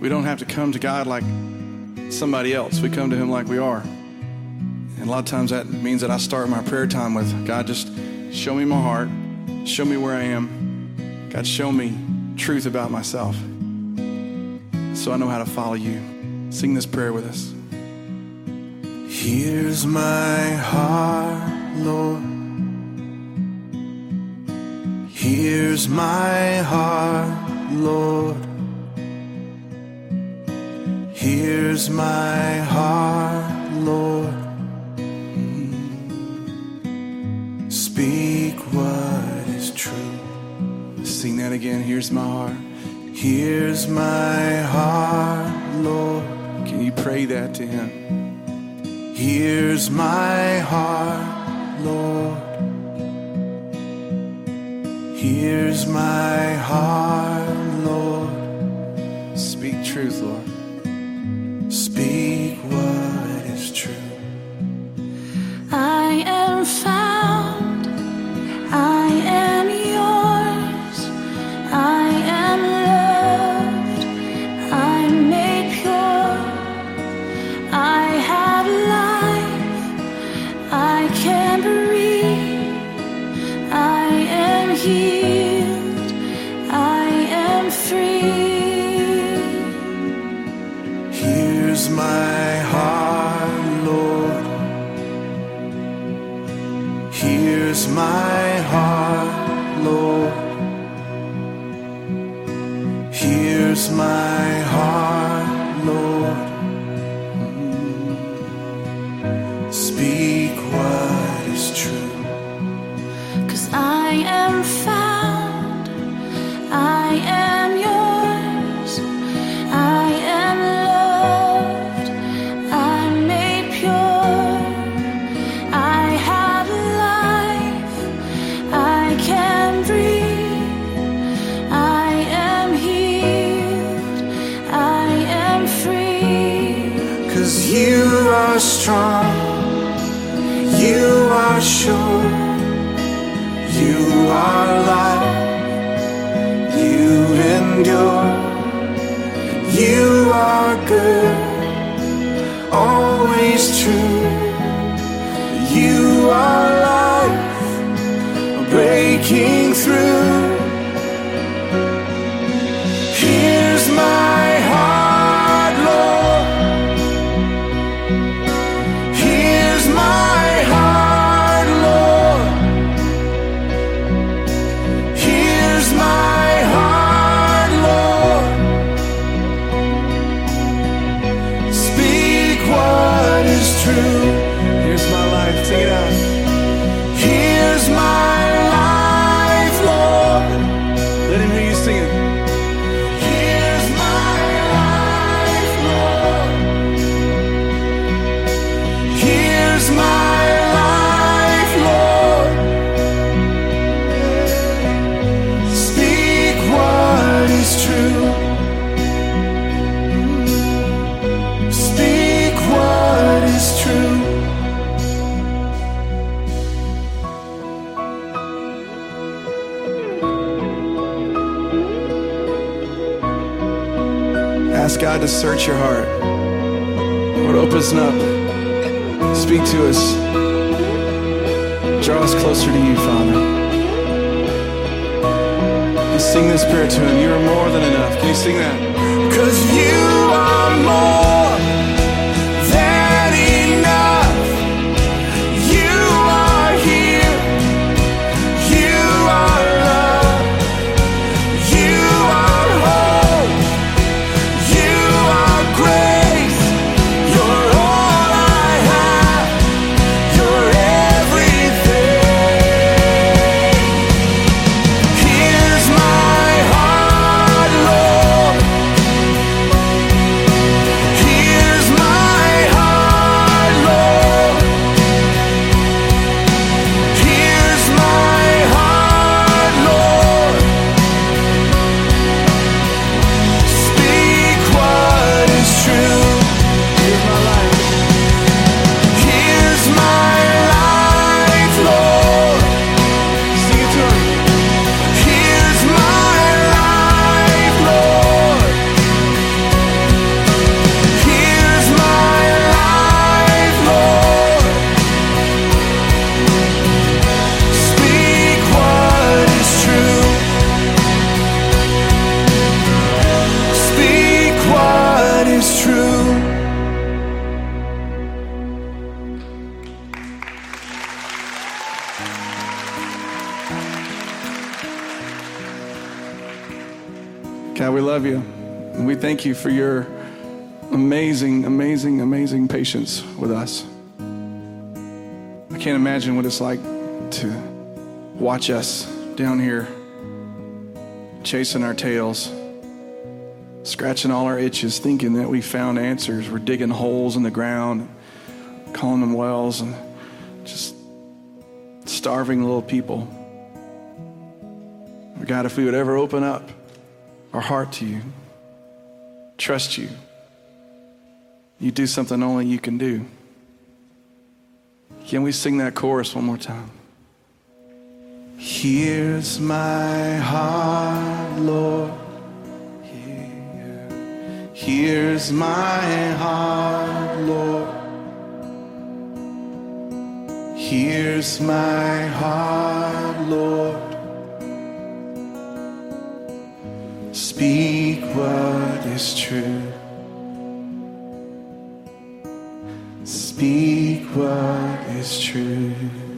We don't have to come to God like somebody else. We come to him like we are. And a lot of times that means that I start my prayer time with, God, just show me my heart. Show me where I am. God, show me truth about myself so I know how to follow you. Sing this prayer with us. Here's my heart, Lord. Here's my heart, Lord. Here's my heart, Lord. Speak what is true. Sing that again. Here's my heart. Here's my heart, Lord. Can you pray that to him? Here's my heart, Lord. Here's my heart, Lord. Speak truth, Lord. Speak what is true. I am found, I am yours, I am loved, I'm made pure, I have life, I can breathe, I am healed, I am free. Here's my heart, Lord. Here's my heart, Lord. Here's my heart, Lord. Speak what is true. 'Cause I am found, I am yours, I am loved, I'm made pure, I have life, I can breathe, I am healed, I am free. 'Cause you are strong, you are sure, you are life, you endure, you are good, always true, you are life, breaking through. Here's my heart, Lord. Here's my heart, Lord. Here's my heart, Lord. Speak what is true. Here's my life. Sing it out. Here's my life, Lord. Let him hear you sing it. Here's my life, Lord. Here's my life, Lord. Speak what is true. Speak what is true. Ask God to search your heart. Lord, open us up. Speak to us. Draw us closer to you, Father. And sing this prayer to him. You are more than enough. Can you sing that? 'Cause you are more than enough. You are here. You are love. You are hope. You are grace. You're all I have. You're everything. Here's my heart, Lord. God, we love you. And we thank you for your amazing, amazing, amazing patience with us. I can't imagine what it's like to watch us down here chasing our tails, scratching all our itches, thinking that we found answers. We're digging holes in the ground, calling them wells, and just starving little people. But God, if we would ever open up our heart to you, trust you, you do something only you can do. Can we sing that chorus one more time? Here's my heart, Lord. Here's my heart, Lord. Here's my heart, Lord. Speak what is true. Speak what is true.